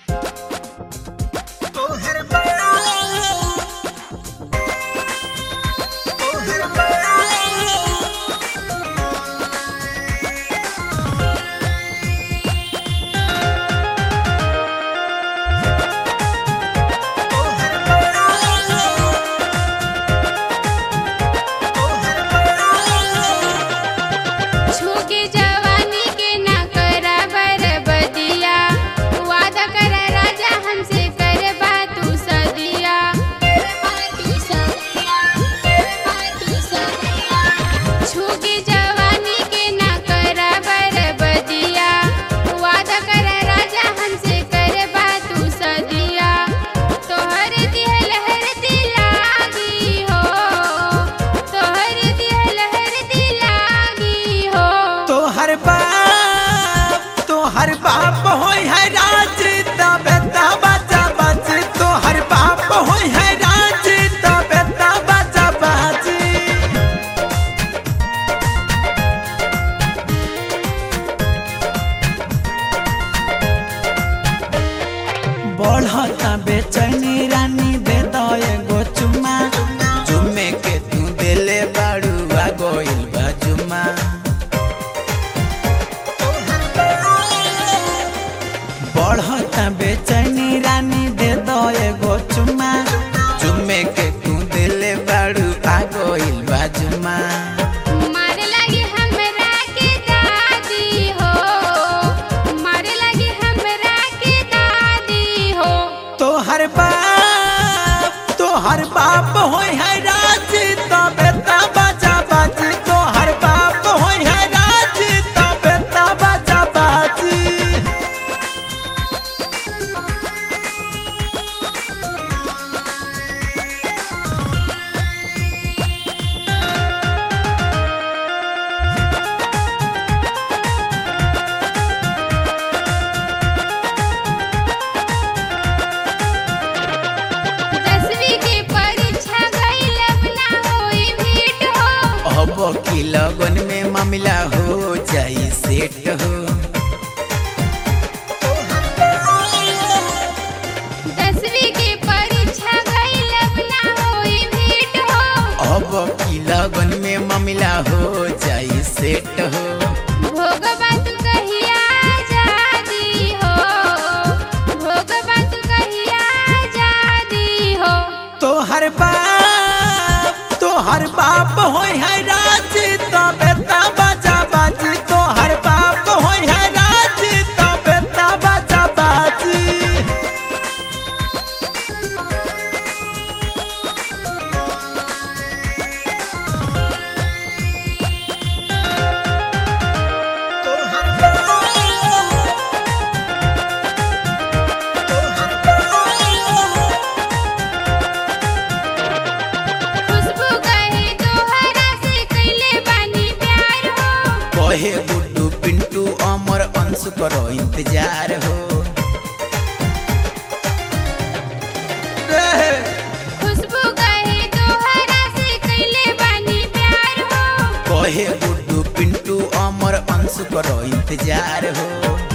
हर बाप होय है राज तबे बचा बच तो हर बाप होय है राज तबे बचा बच बढ़ता बेचैनी रानी दे दो एगो चुम्मा चुम्मे के तू देले बाड़ू आ गोइल बा जुम्मा बढ़ता बेचैनी रानी दे दो एगो चुम्मा चुम्मे के तू दिले बाड़ू आ गोइल बा जुम्मा मारे लगी हमरा के दादी हो मारे लगी हमरा के दादी हो तोहर बाप होय है राज तबे बचा बच तोहर बाप होय है राज तबे बचा बच की लगन में मामला हो जाई सेट हो 10वीं की परीक्षा गइल अपना होई भेंट हो अब की लगन में मामला हो जाई सेट हो भोगबा तू कहिया आजादी हो भोगबा तू कहिया आजादी हो तोहर बाप होय है राज तबे बचा बच तोहर बाप होय है राज तबे बचा बच कहे गुड्डू पिंटू अमर अंशु करो इंतजार हो खुशबू कहे तोहरा से कैले बानी प्यार हो कहे गुड्डू पिंटू अमर अंशु करो इंतजार हो